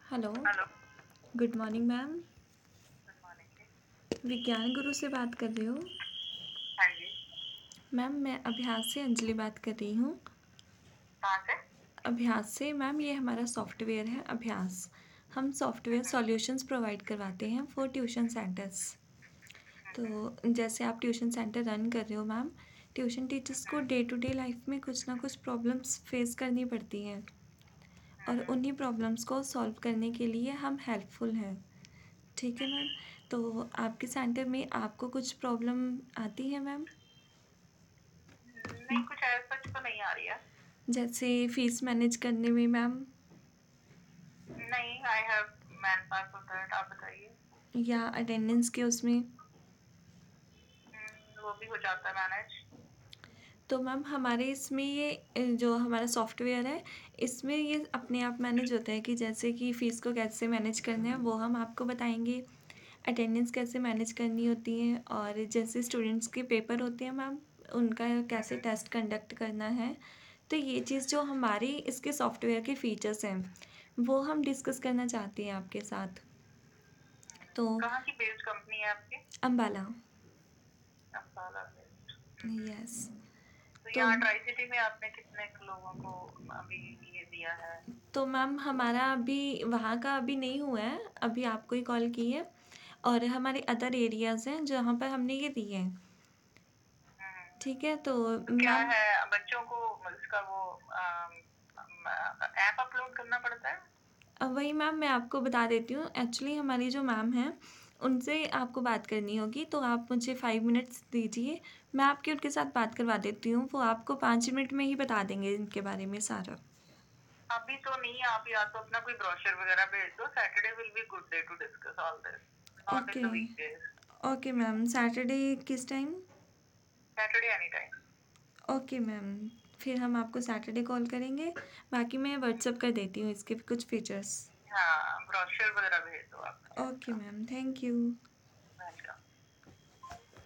Hello. Hello. Good morning ma'am. Good morning ji. Vigyan Guru से बात कर रहे हो? हाँ जी। मैम मैं अभ्यास से अंजलि बात कर रही हूँ। कहाँ से? अभ्यास से मैम, ये हमारा सॉफ्टवेयर है अभ्यास। हम सॉफ्टवेयर सॉल्यूशंस प्रोवाइड करवाते हैं फॉर ट्यूशन सेंटर्स। तो जैसे आप ट्यूशन सेंटर रन कर रहे हो मैम, ट्यूशन टीचर्स को डे टू डे लाइफ में कुछ ना कुछ प्रॉब्लम्स फेस करनी पड़ती हैं, और उन्हीं प्रॉब्लम्स को सॉल्व करने के लिए हम हेल्पफुल हैं। ठीक है मैम। तो आपके सेंटर में आपको कुछ प्रॉब्लम आती है मैम? नहीं, कुछ ऐसा सच तो नहीं आ रही है। जैसे फ़ीस मैनेज करने में मैम, नहीं, I have manpower for that. आप बताइए। या अटेंडेंस के उसमें? वो भी हो जाता है मैनेज। तो मैम हमारे इसमें ये जो हमारा सॉफ्टवेयर है, इसमें ये अपने आप मैनेज होता है कि जैसे कि फ़ीस को कैसे मैनेज करना है वो हम आपको बताएंगे, अटेंडेंस कैसे मैनेज करनी होती है, और जैसे स्टूडेंट्स के पेपर होते हैं मैम, उनका कैसे टेस्ट कंडक्ट करना है। तो ये चीज़ जो हमारी इसके सॉफ्टवेयर के फ़ीचर्स हैं, वो हम डिस्कस करना चाहते हैं आपके साथ। तो कहाँ की बेस्ड कंपनी है आपकी? अम्बाला। अम्बाला बेस्ड। यस। तो तो यहाँ ट्राई सिटी में आपने कितने लोगों को अभी ये दिया है? तो मैम हमारा अभी वहाँ का अभी नहीं हुआ है, अभी आपको ही कॉल की है, और हमारे अदर एरियाज़ हैं जहाँ पर हमने ये दिए हैं। ठीक है तो तो क्या मैम, है, बच्चों को इसका वो ऐप अपलोड करना पड़ता है? वही मैम मैं आपको बता देती हूँ। एक्चुअली हमारी जो मैम हैं, उनसे आपको बात करनी होगी, तो आप मुझे 5 मिनट्स दीजिए, मैं आपकी उनके साथ बात करवा देती हूँ। वो आपको 5 मिनट में ही बता देंगे इनके बारे में सारा। अभी तो नहीं, आप या तो अपना कोई ब्रोशर वगैरह भेज दो। Saturday will be good day to discuss all this, not in okay. The weekdays. Okay ma'am, Saturday किस time? Saturday any time. Okay ma'am, फिर हम आपको सैटरडे कॉल करेंगे। बाकी मैं व्हाट्सअप कर देती हूँ इसके कुछ फीचर्स। हाँ, ब्रोशर वगैरह भेज दो आप मुझे ओके इसका। Ma'am, thank you.